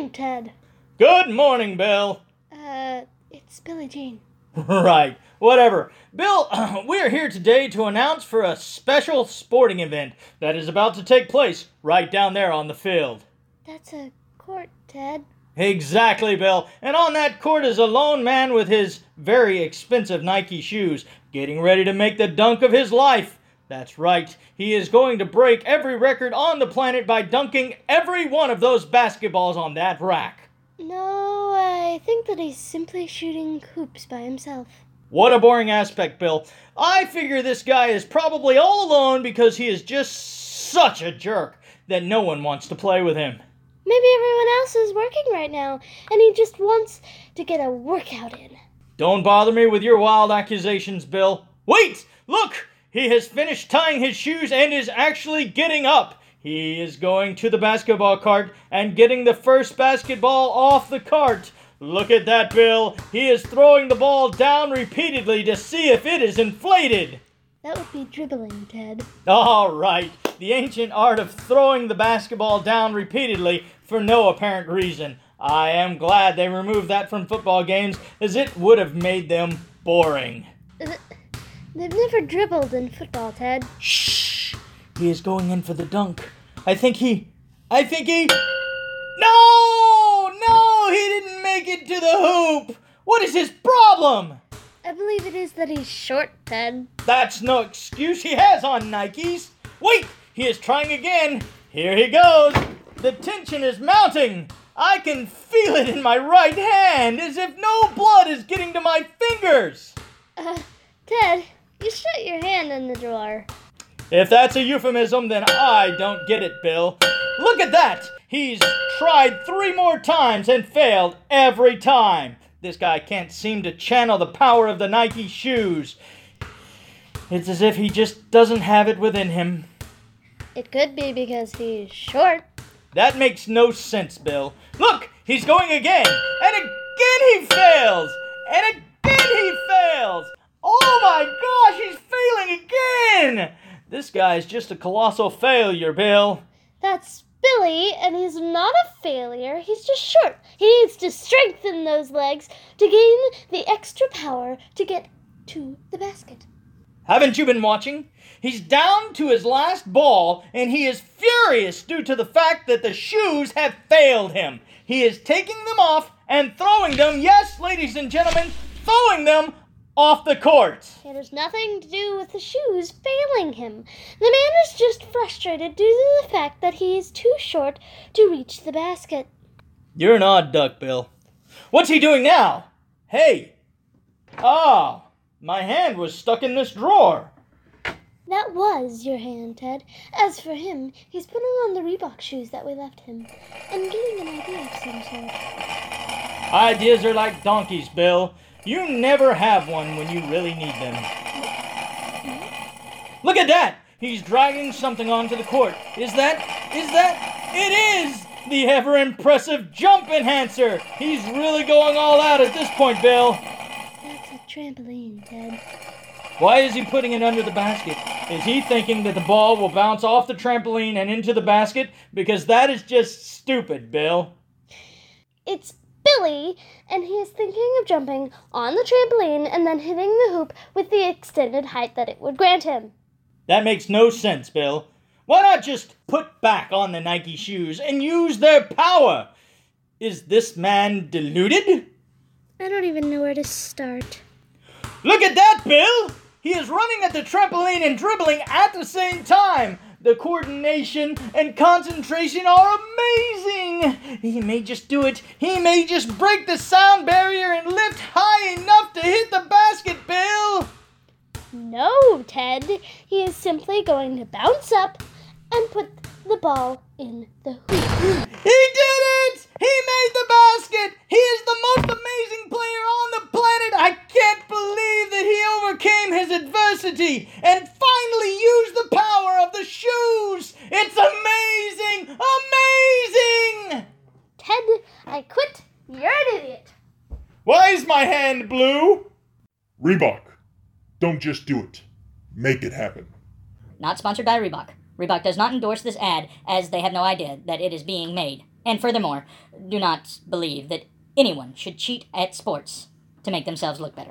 morning, Ted. Good morning, Bill. It's Billie Jean. Right, whatever. Bill, we're here today to announce for a special sporting event that is about to take place right down there on the field. That's a court, Ted. Exactly, Bill. And on that court is a lone man with his very expensive Nike shoes, getting ready to make the dunk of his life. That's right. He is going to break every record on the planet by dunking every one of those basketballs on that rack. No, I think that he's simply shooting hoops by himself. What a boring aspect, Bill. I figure this guy is probably all alone because he is just such a jerk that no one wants to play with him. Maybe everyone else is working right now, and he just wants to get a workout in. Don't bother me with your wild accusations, Bill. Wait! Look! He has finished tying his shoes and is actually getting up. He is going to the basketball cart and getting the first basketball off the cart. Look at that, Bill. He is throwing the ball down repeatedly to see if it is inflated. That would be dribbling, Ted. All right. The ancient art of throwing the basketball down repeatedly for no apparent reason. I am glad they removed that from football games, as it would have made them boring. They've never dribbled in football, Ted. Shh! He is going in for the dunk. I think he... No! No! He didn't make it to the hoop! What is his problem? I believe it is that he's short, Ted. That's no excuse. He has on Nikes. Wait! He is trying again. Here he goes. The tension is mounting. I can feel it in my right hand, as if no blood is getting to my fingers. Ted, you shut your hand in the drawer. If that's a euphemism, then I don't get it, Bill. Look at that! He's tried 3 more times and failed every time. This guy can't seem to channel the power of the Nike shoes. It's as if he just doesn't have it within him. It could be because he's short. That makes no sense, Bill. Look! He's going again! And again he fails! And again he fails! Oh my gosh, he's failing again! This guy's just a colossal failure, Bill. That's Billy, and he's not a failure. He's just short. He needs to strengthen those legs to gain the extra power to get to the basket. Haven't you been watching? He's down to his last ball, and he is furious due to the fact that the shoes have failed him. He is taking them off and throwing them, yes, ladies and gentlemen, throwing them off the court. It has nothing to do with the shoes failing him. The man is just frustrated due to the fact that he is too short to reach the basket. You're an odd duck, Bill. What's he doing now? Hey! Ah, my hand was stuck in this drawer. That was your hand, Ted. As for him, he's putting on the Reebok shoes that we left him and getting an idea of some sort. Ideas are like donkeys, Bill. You never have one when you really need them. Look at that! He's dragging something onto the court. Is that? It is! The ever-impressive jump enhancer! He's really going all out at this point, Bill. That's a trampoline, Ted. Why is he putting it under the basket? Is he thinking that the ball will bounce off the trampoline and into the basket? Because that is just stupid, Bill. It's Billy, and he is thinking of jumping on the trampoline and then hitting the hoop with the extended height that it would grant him. That makes no sense, Bill. Why not just put back on the Nike shoes and use their power? Is this man deluded? I don't even know where to start. Look at that, Bill! He is running at the trampoline and dribbling at the same time. The coordination and concentration are amazing. He may just do it. He may just break the sound barrier and lift high enough to hit the basket, Bill. No, Ted. He is simply going to bounce up and put the ball in the hoop. He did it! He made the basket! He is the most amazing player on the planet! I can't believe that he overcame his adversity and finally used the power of the shoes! It's amazing! Amazing! Ted, I quit. You're an idiot. Why is my hand blue? Reebok, don't just do it. Make it happen. Not sponsored by Reebok. Reebok does not endorse this ad, as they have no idea that it is being made. And furthermore, do not believe that anyone should cheat at sports to make themselves look better.